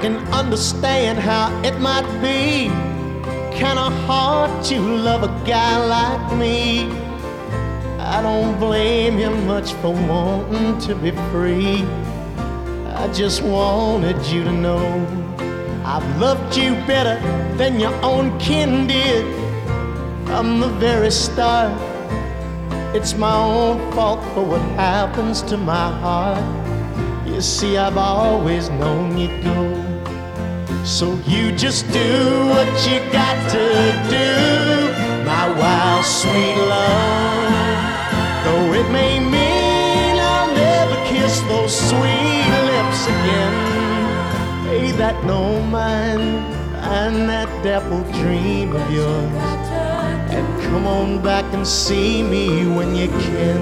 can understand how it might be kinda hard to love a guy like me. I don't blame you much for wanting to be free. I just wanted you to know I've loved you better than your own kin did from the very start. It's my own fault for what happens to my heart. You see, I've always known you'd go. So you just do what you got to do, my wild, sweet love. Though it may mean I'll never kiss those sweet lips again, pay that no mind and that dapple dream of yours, and come on back and see me when you can.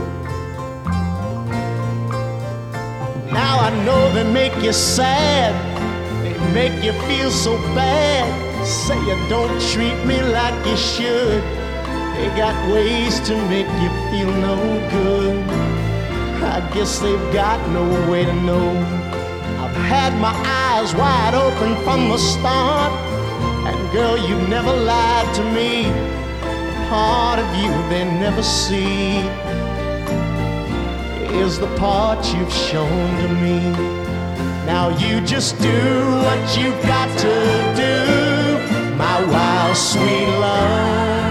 Now I know they make you sad, they make you feel so bad, say you don't treat me like you should. They got ways to make you feel no good. I guess they've got no way to know. I've had my eyes wide open from the start, and girl, you never lied to me. Part of you they never see is the part you've shown to me. Now you just do what you got to do, my wild, sweet love.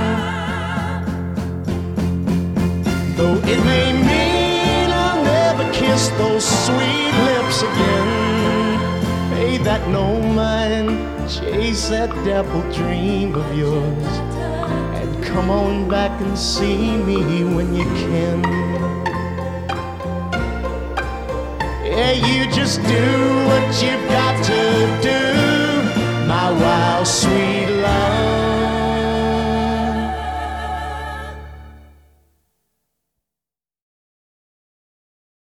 Though it may mean I'll never kiss those sweet lips again, pay that no mind, chase that dapple dream of yours, and come on back and see me when you can. Yeah, you just do